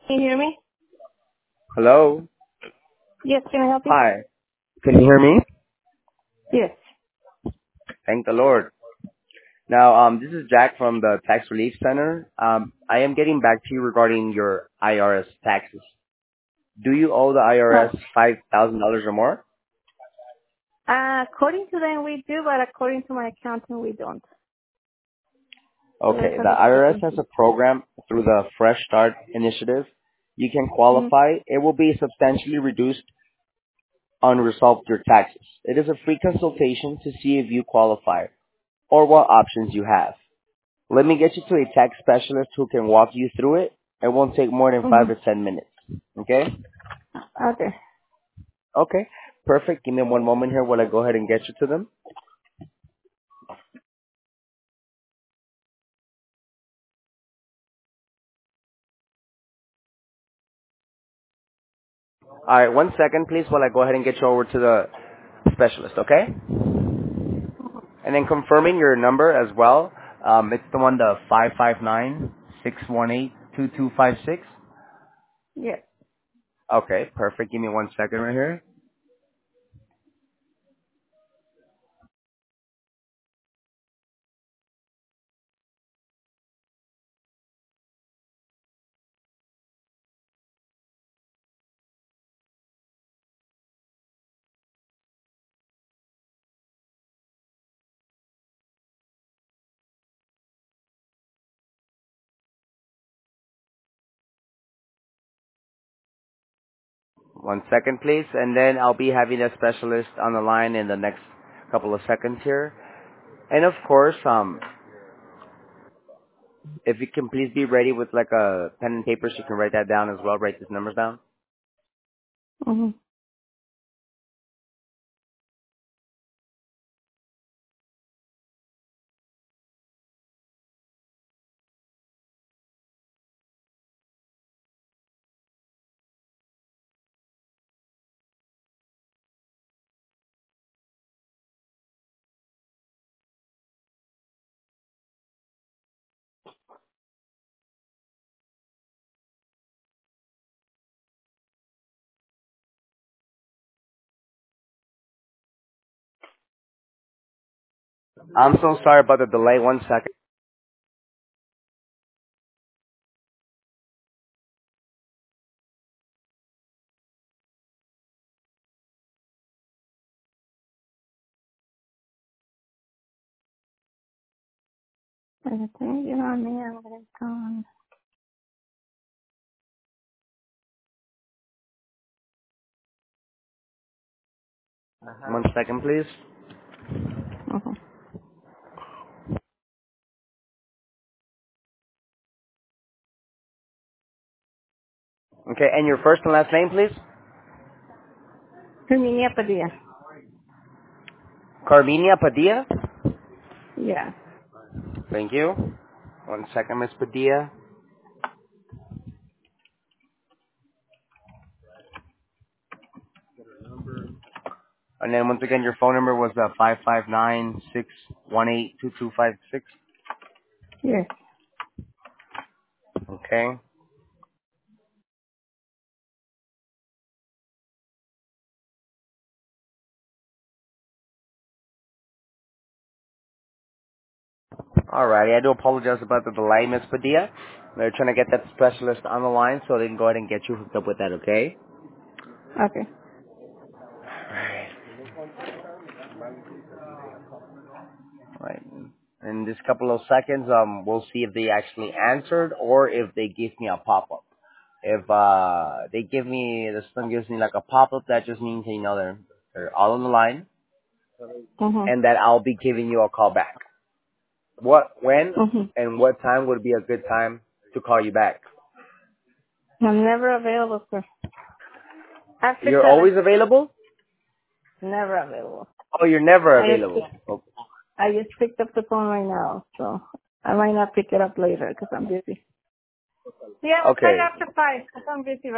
Can you hear me? Hello. Yes, can I help you? Hi. Can you hear me? Yes. Thank the Lord. Now, this is Jack from the Tax Relief Center. I am getting back to you regarding your IRS taxes. Do you owe the Oh, IRS $5,000 or more? according to them we do, but according to my accountant we don't. So there's Okay, a the IRS has discrepancy. a program through the Fresh Start initiative. You can Mm-hmm. qualify. It will be substantially reduced unresolved your taxes. It is a free consultation to see if you qualify or what options you have. Let me get you to a tax specialist who can walk you through it. It won't take more than 5 to Mm-hmm. 10 minutes. Okay? Okay. Okay. Perfect. Give me one moment here while I go ahead and get you to them. All right. 1 second, please, while I go ahead and get you over to the specialist. Okay? And then confirming your number as well. It's the one, the 559-618-2256. Yes. Okay. Perfect. Give me 1 second right here. One second, please. And then I'll be having a specialist on the line in the next couple of seconds here. And of course, if you can please be ready with like a pen and paper so you can write that down as well, write these numbers down. Mm-hmm. I'm so sorry about the delay. 1 second. Everything you know me, I'm gonna come. 1 second, please. Mm-hmm. Okay, and your first and last name, please? Herminia Padilla. Carminia Padilla. Yeah. Thank you. 1 second, Miss Padilla. And then once again, your phone number was 559-618-2256. Yes. Okay. Alrighty, I do apologize about the delay, Miss Padilla. They're trying to get that specialist on the line so they can go ahead and get you hooked up with that, okay? Okay. Right. In this couple of seconds, we'll see if they actually answered or if they give me a pop-up. If they give me, the system gives me like a pop-up, that just means, they're all on the line and Mm-hmm. that I'll be giving you a call back. When, Mm-hmm. and what time would be a good time to call you back? I'm never available, sir. After You're 7. always available? Never available. Oh, you're never I just available. Oh, I just picked up the phone right now, so I might not pick it up later because I'm busy. Yeah, we'll try okay. after 5 because I'm busy